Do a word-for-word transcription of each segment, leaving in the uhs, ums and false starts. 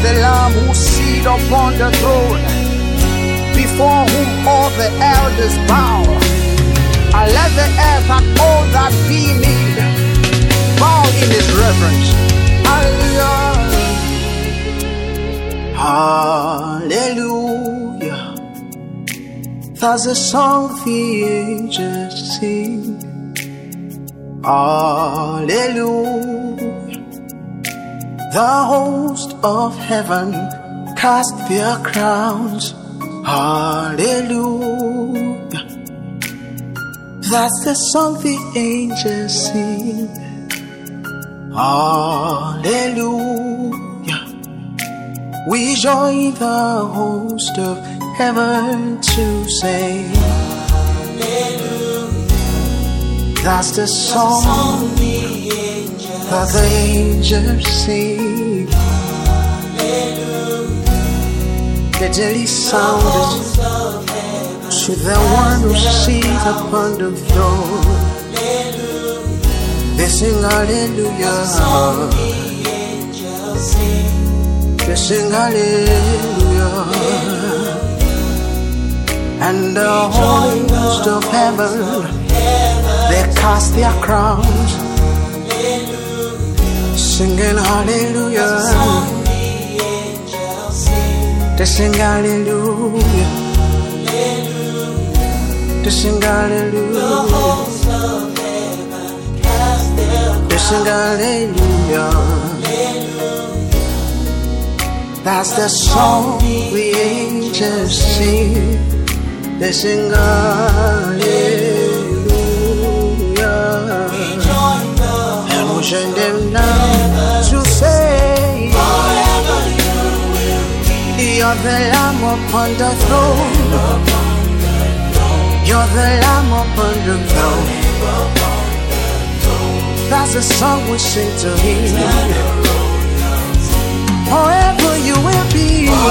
the Lamb who sits upon the throne, before whom all the elders bow. I let the earth and all that be me bow in his reverence. Hallelujah. Hallelujah. That's a song the angels sing. Hallelujah. The host of heaven cast their crowns. Hallelujah. That's the song the angels sing. Hallelujah. We join the host of heaven to say, hallelujah. That's the song that the angels sing. Hallelujah. The daily sound to the one who sits upon the throne. Hallelujah. They sing hallelujah. They sing hallelujah. And the host of heaven, they cast their crowns, singing hallelujah. They sing hallelujah. They sing hallelujah. They sing hallelujah. That's the song the angels sing. They sing hallelujah. And we join them now to say, forever you will be. You're the Lamb upon the throne. You're the Lamb upon the throne. That's the song we sing to him. Forever you will be.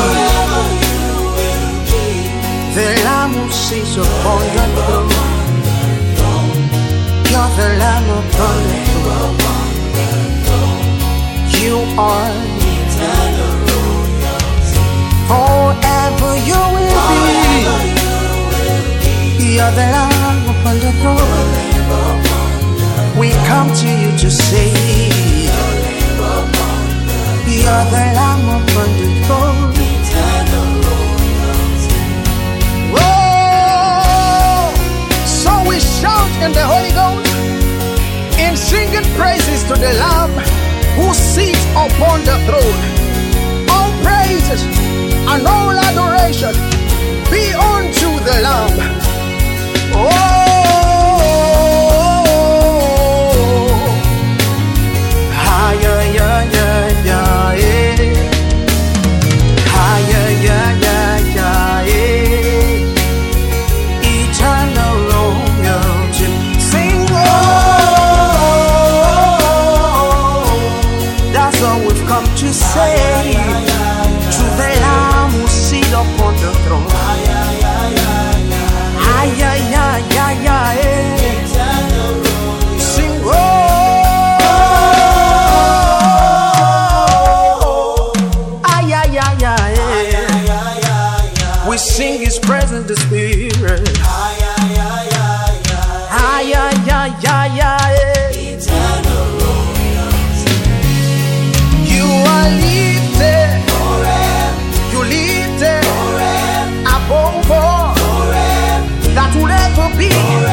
The Lamb who sits upon the throne. You're the Lamb upon the throne. You are eternal. Forever you will be. You're the Lamb upon the throne. We come to you to say, you're the Lamb upon the throne. Shout in the Holy Ghost, in singing praises to the Lamb who sits upon the throne. All praises and all adoration be unto the Lamb. Oh, ha yeah yeah yeah yeah yeah, ha yeah yeah yeah yeah yeah, eternal. To say to the Lamb who sits upon the throne. Ay, ay, ay, ay, ay, sing, oh, ay, ay, ay, ay, we sing His presence, the Spirit. Ay, ay, ay, ay, ay, ay, ay, eternal. That will never be.